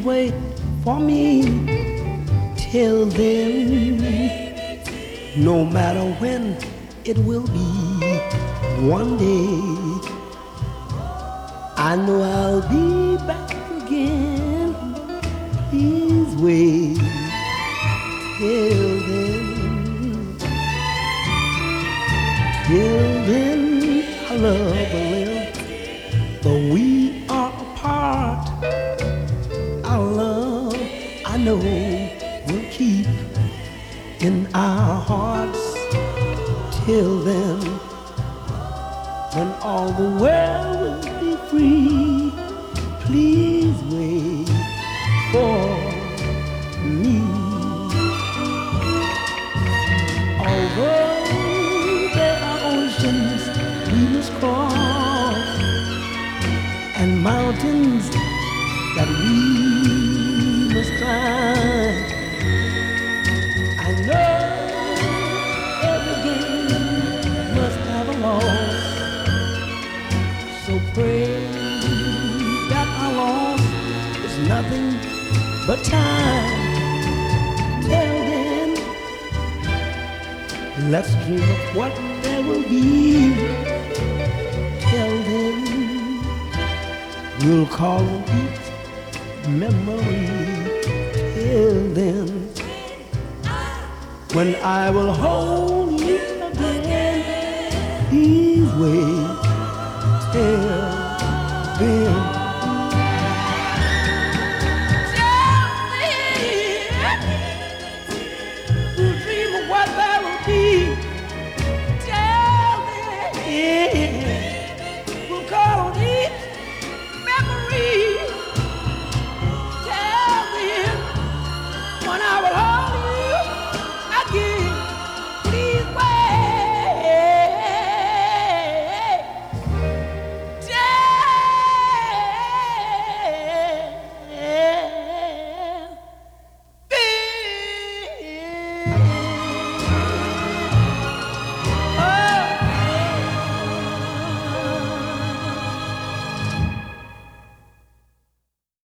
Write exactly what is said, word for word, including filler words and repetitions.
wait for me till then. No matter when it will be, one day I know I'll be back again. Please wait till then. Till then, our love will live, though we are apart. Our love, I know, will keep in our hearts. Till then, when all the world will be free, please wait for me. Although there are oceans we must cross and mountains that we must climb, I know every game must have a loss. So pray that our loss is nothing but time. Till then, let's dream of what there will be. Till then, we'll call on each memory. Till then, when I will hold you again, please wait till then.